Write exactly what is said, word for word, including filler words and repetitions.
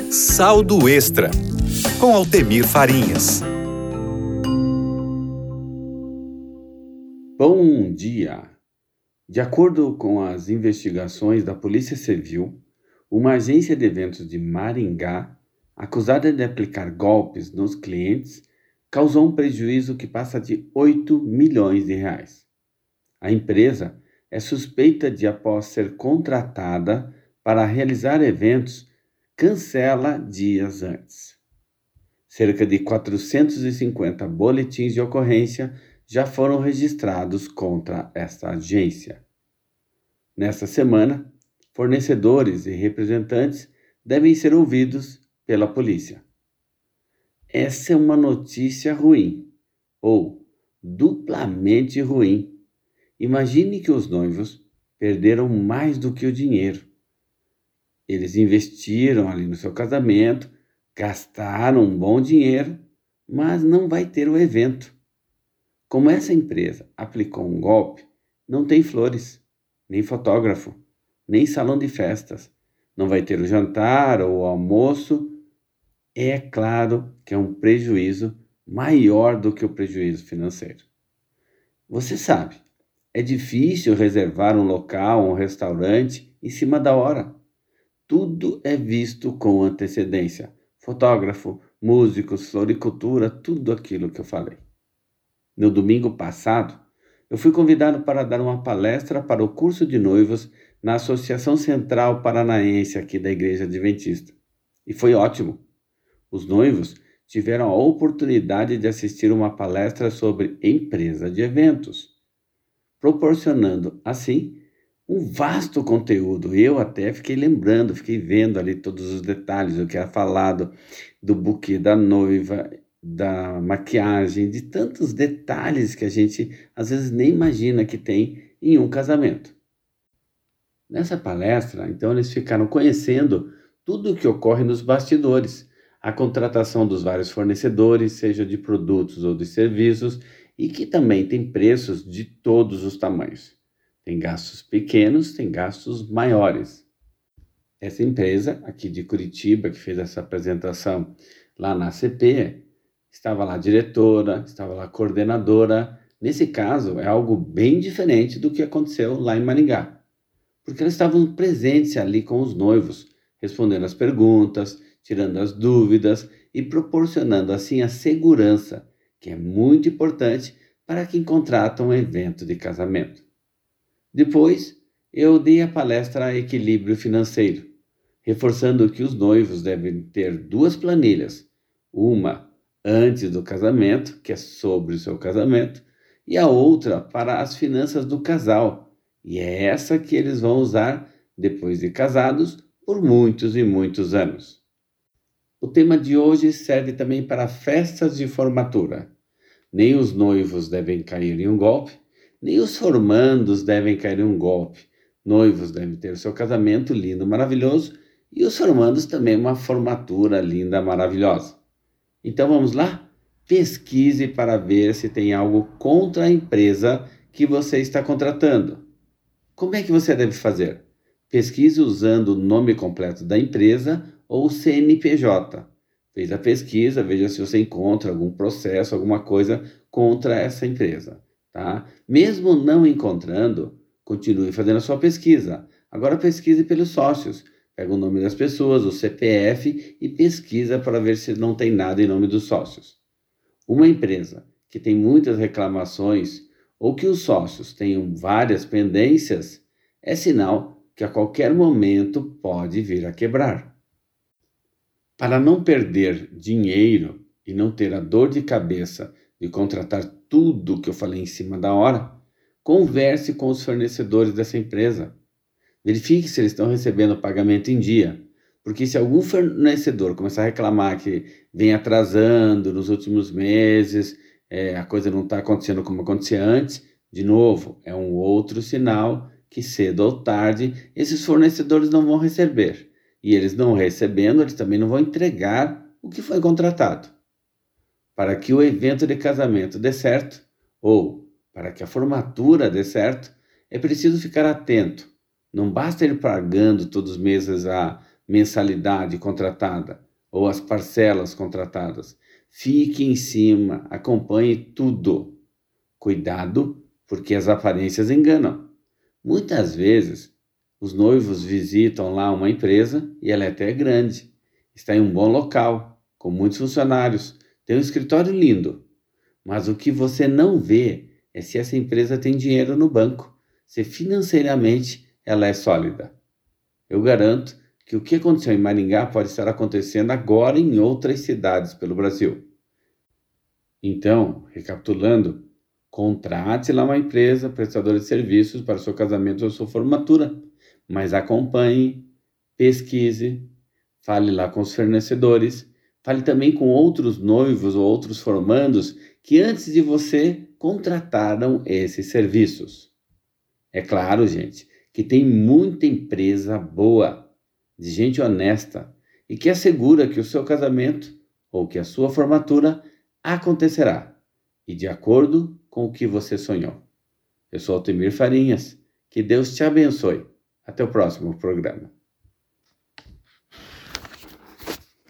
Saldo Extra, com Altemir Farinhas. Bom dia! De acordo com as investigações da Polícia Civil, uma agência de eventos de Maringá, acusada de aplicar golpes nos clientes, causou um prejuízo que passa de oito milhões de reais. A empresa é suspeita de, após ser contratada para realizar eventos, cancela dias antes. Cerca de quatrocentos e cinquenta boletins de ocorrência já foram registrados contra esta agência. Nesta semana, fornecedores e representantes devem ser ouvidos pela polícia. Essa é uma notícia ruim, ou duplamente ruim. Imagine que os noivos perderam mais do que o dinheiro. Eles investiram ali no seu casamento, gastaram um bom dinheiro, mas não vai ter o evento. Como essa empresa aplicou um golpe, não tem flores, nem fotógrafo, nem salão de festas. Não vai ter o jantar ou o almoço. É claro que é um prejuízo maior do que o prejuízo financeiro. Você sabe, é difícil reservar um local, um restaurante em cima da hora. Tudo é visto com antecedência. Fotógrafo, músicos, floricultura, tudo aquilo que eu falei. No domingo passado, eu fui convidado para dar uma palestra para o curso de noivos na Associação Central Paranaense aqui da Igreja Adventista. E foi ótimo. Os noivos tiveram a oportunidade de assistir uma palestra sobre empresa de eventos, proporcionando, assim, um vasto conteúdo. Eu até fiquei lembrando, fiquei vendo ali todos os detalhes, o que era falado do buquê da noiva, da maquiagem, de tantos detalhes que a gente às vezes nem imagina que tem em um casamento. Nessa palestra, então, eles ficaram conhecendo tudo o que ocorre nos bastidores, a contratação dos vários fornecedores, seja de produtos ou de serviços, e que também tem preços de todos os tamanhos. Tem gastos pequenos, tem gastos maiores. Essa empresa aqui de Curitiba, que fez essa apresentação lá na A C P, estava lá diretora, estava lá coordenadora. Nesse caso, é algo bem diferente do que aconteceu lá em Maringá, porque elas estavam presentes ali com os noivos, respondendo as perguntas, tirando as dúvidas e proporcionando assim a segurança, que é muito importante para quem contrata um evento de casamento. Depois, eu dei a palestra Equilíbrio Financeiro, reforçando que os noivos devem ter duas planilhas, uma antes do casamento, que é sobre o seu casamento, e a outra para as finanças do casal, e é essa que eles vão usar depois de casados por muitos e muitos anos. O tema de hoje serve também para festas de formatura. Nem os noivos devem cair em um golpe, nem os formandos devem cair em um golpe. Noivos devem ter o seu casamento lindo, maravilhoso, e os formandos também uma formatura linda, maravilhosa. Então vamos lá? Pesquise para ver se tem algo contra a empresa que você está contratando. Como é que você deve fazer? Pesquise usando o nome completo da empresa ou o C N P J. Fez a pesquisa, veja se você encontra algum processo, alguma coisa contra essa empresa. Tá? Mesmo não encontrando, continue fazendo a sua pesquisa. Agora pesquise pelos sócios. Pega o nome das pessoas, o C P F e pesquisa para ver se não tem nada em nome dos sócios. Uma empresa que tem muitas reclamações ou que os sócios tenham várias pendências é sinal que a qualquer momento pode vir a quebrar. Para não perder dinheiro e não ter a dor de cabeça de contratar tudo que eu falei em cima da hora, converse com os fornecedores dessa empresa. Verifique se eles estão recebendo o pagamento em dia, porque se algum fornecedor começar a reclamar que vem atrasando nos últimos meses, é, a coisa não está acontecendo como acontecia antes, de novo, é um outro sinal que cedo ou tarde esses fornecedores não vão receber. E eles não recebendo, eles também não vão entregar o que foi contratado. Para que o evento de casamento dê certo, ou para que a formatura dê certo, é preciso ficar atento. Não basta ir pagando todos os meses a mensalidade contratada ou as parcelas contratadas. Fique em cima, acompanhe tudo. Cuidado, porque as aparências enganam. Muitas vezes, os noivos visitam lá uma empresa e ela é até grande. Está em um bom local, com muitos funcionários, tem um escritório lindo. Mas o que você não vê é se essa empresa tem dinheiro no banco, se financeiramente ela é sólida. Eu garanto que o que aconteceu em Maringá pode estar acontecendo agora em outras cidades pelo Brasil. Então, recapitulando, contrate lá uma empresa prestadora de serviços para o seu casamento ou sua formatura, mas acompanhe, pesquise, fale lá com os fornecedores, fale também com outros noivos ou outros formandos que antes de você contrataram esses serviços. É claro, gente, que tem muita empresa boa, de gente honesta e que assegura que o seu casamento ou que a sua formatura acontecerá e de acordo com o que você sonhou. Eu sou Altemir Farinhas. Que Deus te abençoe. Até o próximo programa.